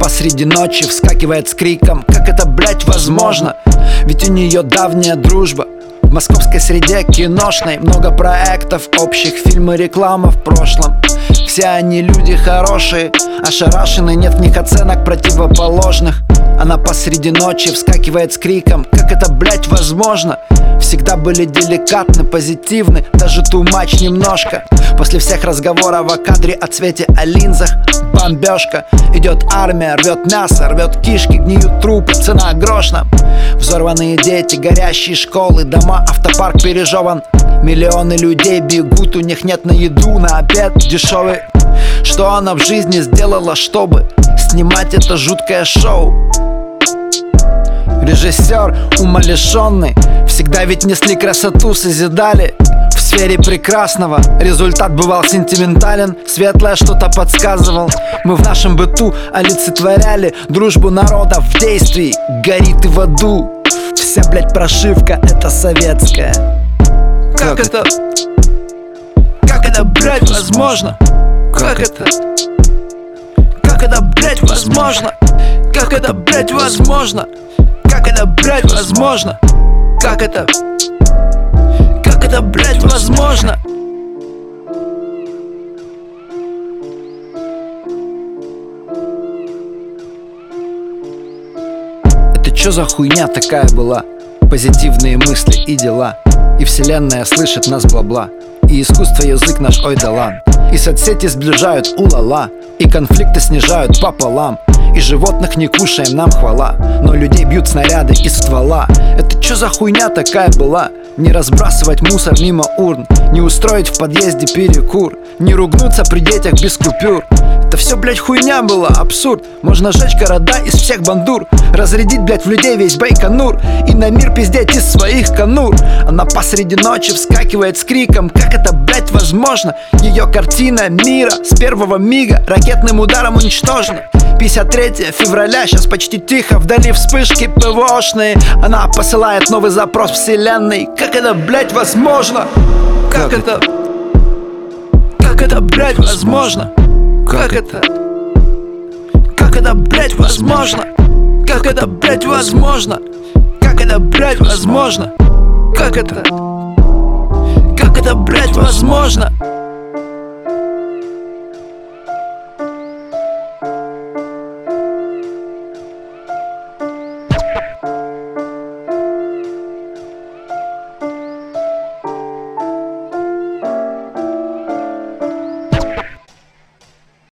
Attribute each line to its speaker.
Speaker 1: посреди ночи вскакивает с криком: как это, блять, возможно? Ведь у нее давняя дружба в московской среде киношной. Много проектов общих, фильмы, реклама в прошлом. Все они люди хорошие, ошарашены, нет в них оценок противоположных. Она посреди ночи вскакивает с криком: как это, блять, возможно? Всегда были деликатны, позитивны, даже too much немножко. После всех разговоров о кадре, о цвете, о линзах бомбежка. Идет армия, рвет мясо, рвет кишки, гниют трупы, цена грош нам. Взорванные дети, горящие школы, дома, автопарк пережеван. Миллионы людей бегут, у них нет на еду, на обед дешевый. Что она в жизни сделала, чтобы снимать это жуткое шоу? Режиссер умалишенный, всегда ведь несли красоту, созидали в сфере прекрасного. Результат бывал сентиментален, светлое что-то подсказывал. Мы в нашем быту олицетворяли дружбу народа в действии. Горит и в аду вся, блять, прошивка, это советская. Как это? Как это, блять, возможно? Как это? Как это, блять, возможно? Как это, блять, возможно? Как это, блять, возможно? Как это? Как это, блять, возможно? Это чё за хуйня такая была? Позитивные мысли и дела, и вселенная слышит нас бла-бла, и искусство язык наш ой да лан. И соцсети сближают у-ла-ла, и конфликты снижают пополам. И животных не кушаем, нам хвала, но людей бьют снаряды из ствола. Это чё за хуйня такая была? Не разбрасывать мусор мимо урн, не устроить в подъезде перекур, не ругнуться при детях без купюр. Это все, блять, хуйня была, абсурд. Можно сжечь города из всех бандур, разрядить, блять, в людей весь Байконур и на мир пиздеть из своих конур. Она посреди ночи вскакивает с криком: как это, блять, возможно? Ее картина мира с первого мига ракетным ударом уничтожена. 53 февраля, сейчас почти тихо, вдали вспышки ПВОшные. Она посылает новый запрос вселенной: как это, блять, возможно? Как это? Как это, блять, возможно? Как это? Как это, блять, возможно? Как это, блять, возможно? Как это, блять, возможно? Как это? Как это, блять, возможно?